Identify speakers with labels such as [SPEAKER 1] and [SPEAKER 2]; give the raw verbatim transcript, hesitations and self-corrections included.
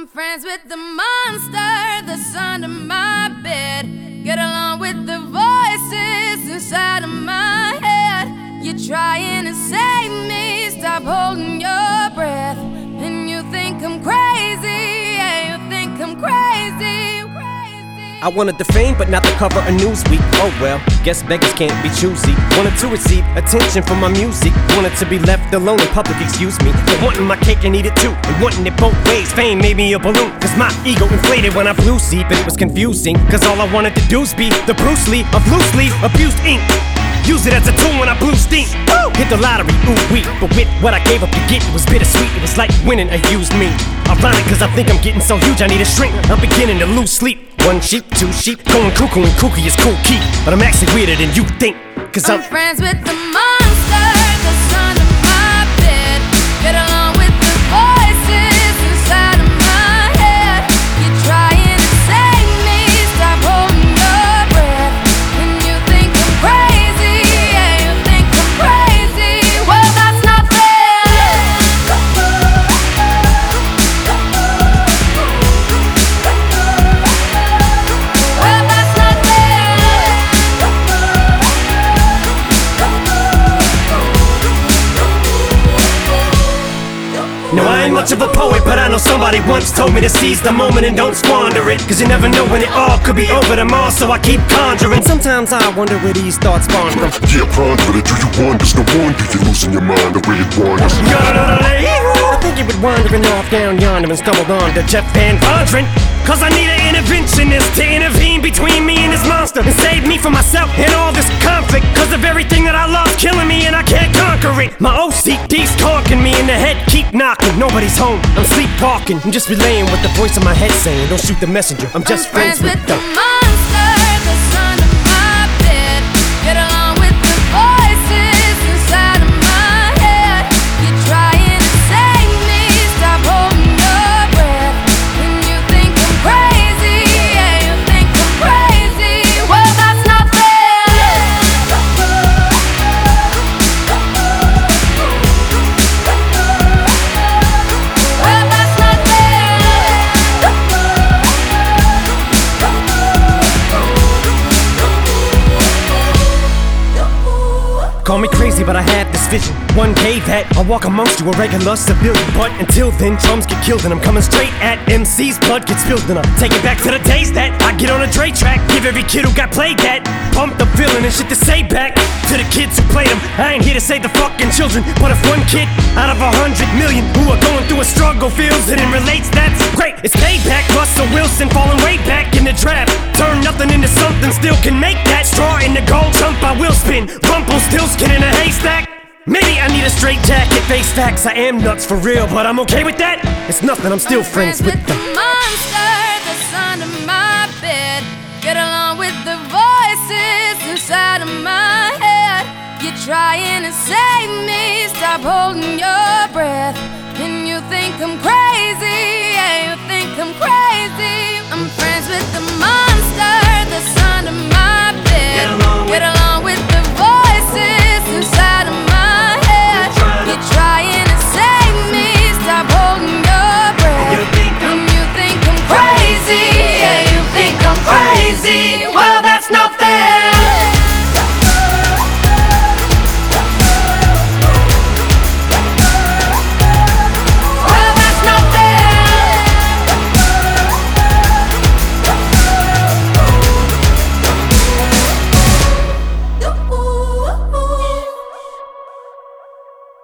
[SPEAKER 1] I'm friends with the monster that's under my bed. Get along with the voices inside of my head. You're trying to save me, stop holding your breath. And you think I'm crazy, yeah, you think I'm crazy, crazy.
[SPEAKER 2] I wanted the fame, but not the cover of Newsweek. Oh well, guess beggars can't be choosy. Wanted to receive attention from my music. Wanted to be left alone in public, excuse me. But wanting my cake and eat it too, and wanting it both ways. Fame made me a balloon, cause my ego inflated when I flew see. But it was confusing, cause all I wanted to do was be the Bruce Lee of loose leaf abused ink. Use it as a tool when I blew steam. Woo! Hit the lottery, ooh wee. But with what I gave up to get, it was bittersweet. It was like winning a used me. Ironic, cause I think I'm getting so huge I need a shrink. I'm beginning to lose sleep. One sheep, two sheep, going cuckoo and kooky is cool key. But I'm actually weirder than you think, cause I'm,
[SPEAKER 1] I'm friends with the monster that's under my bed. Get along with the voices inside of my head. You're trying to save me, stop holding your breath. And you think I'm crazy, yeah, you think I'm crazy. Well, that's not fair. Well, that's not fair.
[SPEAKER 2] no, I ain't much of a poet, but I know somebody once told me to seize the moment and don't squander it. Cause you never know when it all could be over tomorrow, so I keep conjuring. Sometimes I wonder where these thoughts spawn from.
[SPEAKER 3] Yeah, ponder it, do you wonder? No wonder you're losing your mind the way it wanders.
[SPEAKER 2] I think you would wandering off down yonder and stumbled on to Jeff Van Vondren. Cause I need an interventionist to intervene between me and this monster and save me from myself and all this conflict. Cause of everything that I love's killing me and I can't conquer it. My O C D's talking me in the head, keep knocking. Nobody's home, I'm sleepwalking. I'm just relaying what the voice in my head saying. Don't shoot the messenger, I'm just
[SPEAKER 1] I'm friends,
[SPEAKER 2] friends
[SPEAKER 1] with
[SPEAKER 2] with
[SPEAKER 1] the
[SPEAKER 2] the
[SPEAKER 1] monster that's under my bed. Get along with the voices inside of my head. You're trying to save me, stop holding your breath. And you think I'm crazy, yeah, you think I'm crazy. Well, that's not fair. Well, that's not
[SPEAKER 2] Call me crazy, but I had this vision. One day that I'll walk amongst you, a regular civilian. But until then, drums get killed and I'm coming straight at M C's. Blood gets spilled and I take it back to the days that I get on a Dre track. Give every kid who got played that pumped up feeling and shit to say back to the kids who played them. I ain't here to save the fucking children, but if one kid out of a hundred million who are going through a struggle feels it and relates, that's great. It's payback. Russell Wilson falling way back in the draft. Turn nothing into something, still can make that. Straw in the gold jump, I will spin. Rumpelstiltskin in a haystack. Maybe I need a straight jacket, face facts. I am nuts for real, but I'm okay with that. It's nothing, I'm still
[SPEAKER 1] I'm
[SPEAKER 2] friends, with
[SPEAKER 1] the
[SPEAKER 2] the
[SPEAKER 1] monster that's under my bed. Get along with the voices inside of my head. You're trying to save me, stop holding your breath. And you think I'm crazy,